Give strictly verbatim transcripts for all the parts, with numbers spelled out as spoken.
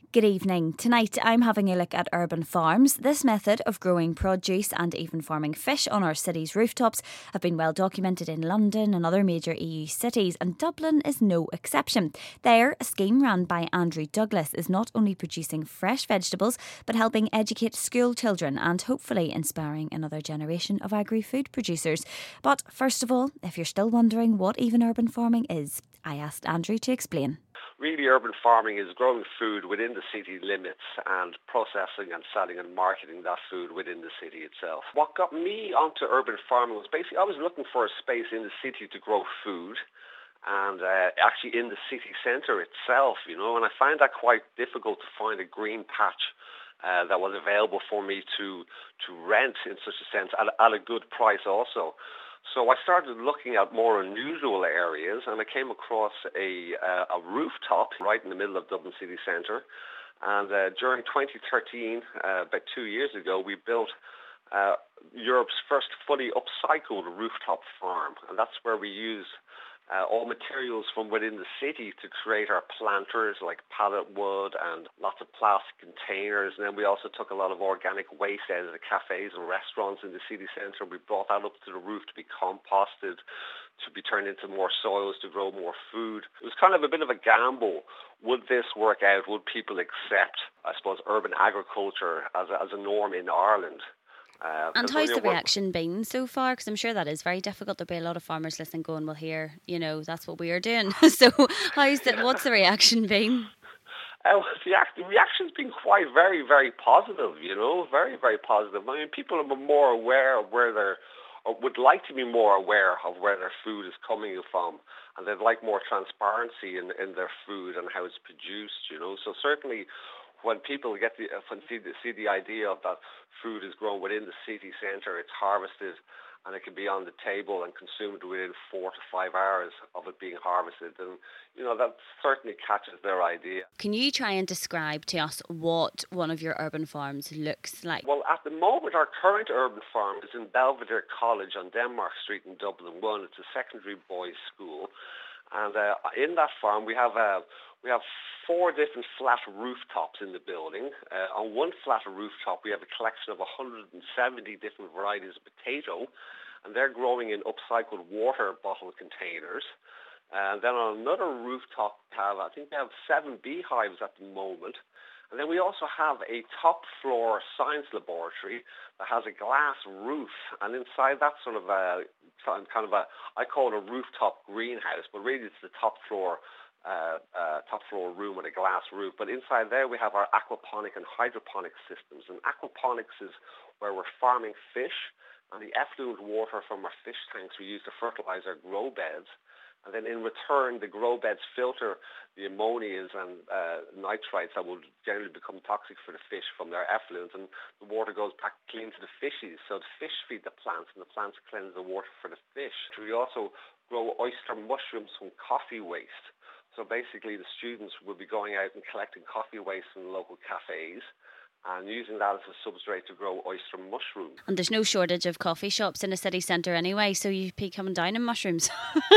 Good evening. Tonight I'm having a look at urban farms. This method of growing produce and even farming fish on our city's rooftops have been well documented in London and other major E U cities, and Dublin is no exception. There, a scheme run by Andrew Douglas is not only producing fresh vegetables but helping educate school children and hopefully inspiring another generation of agri-food producers. But first of all, if you're still wondering what even urban farming is, I asked Andrew to explain. Really, urban farming is growing food within the city limits and processing and selling and marketing that food within the city itself. What got me onto urban farming was basically I was looking for a space in the city to grow food, and uh, actually in the city centre itself, you know, and I find that quite difficult to find a green patch uh, that was available for me to to rent in such a sense at, at a good price also. So I started looking at more unusual areas, and I came across a uh, a rooftop right in the middle of Dublin city centre. And uh, during twenty thirteen, uh, about two years ago, we built uh, Europe's first fully upcycled rooftop farm, and that's where we use Uh, all materials from within the city to create our planters like pallet wood and lots of plastic containers. And then we also took a lot of organic waste out of the cafes and restaurants in the city centre. We brought that up to the roof to be composted, to be turned into more soils, to grow more food. It was kind of a bit of a gamble. Would this work out? Would people accept, I suppose, urban agriculture as a, as a norm in Ireland? Uh, and how's the reaction been so far? Because I'm sure that is very difficult. There'll be a lot of farmers listening going, well, here, you know, that's what we are doing. So how's the, what's the reaction been? Uh, the, the reaction's been quite very, very positive, you know, very, very positive. I mean, people are more aware of where they're, or would like to be more aware of where their food is coming from, and they'd like more transparency in, in their food and how it's produced, you know. So certainly when people get the, when see the, see the idea of that food is grown within the city centre, it's harvested, and it can be on the table and consumed within four to five hours of it being harvested. And, you know, that certainly catches their idea. Can you try and describe to us what one of your urban farms looks like? Well, at the moment, our current urban farm is in Belvedere College on Denmark Street in Dublin one. It's a secondary boys' school. And uh, in that farm, we have a... We have four different flat rooftops in the building. Uh, on one flat rooftop, we have a collection of one hundred seventy different varieties of potato, and they're growing in upcycled water bottle containers. And then on another rooftop, we have, I think we have seven beehives at the moment. And then we also have a top floor science laboratory that has a glass roof, and inside that sort of a kind of a, I call it a rooftop greenhouse, but really it's the top floor Uh, uh, top floor room with a glass roof. But inside there we have our aquaponic and hydroponic systems. And aquaponics is where we're farming fish, and the effluent water from our fish tanks we use to fertilize our grow beds. And then in return, the grow beds filter the ammonias and uh, nitrites that will generally become toxic for the fish from their effluent, and the water goes back clean to the fishes. So the fish feed the plants, and the plants cleanse the water for the fish. We also grow oyster mushrooms from coffee waste. So basically the students will be going out and collecting coffee waste from the local cafes and using that as a substrate to grow oyster mushrooms. And there's no shortage of coffee shops in a city centre anyway, so you'd be coming down in mushrooms.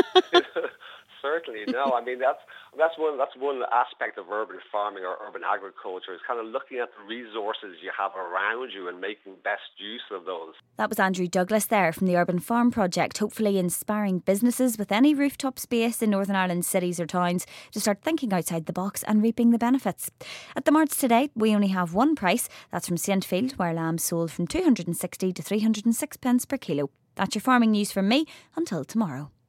Certainly, no. I mean, that's that's one that's one aspect of urban farming or urban agriculture, is kind of looking at the resources you have around you and making best use of those. That was Andrew Douglas there from the Urban Farm Project, hopefully inspiring businesses with any rooftop space in Northern Ireland's cities or towns to start thinking outside the box and reaping the benefits. At the marts today, we only have one price. That's from Saintfield, where lambs sold from two hundred sixty to three hundred six pence per kilo. That's your farming news from me. Until tomorrow.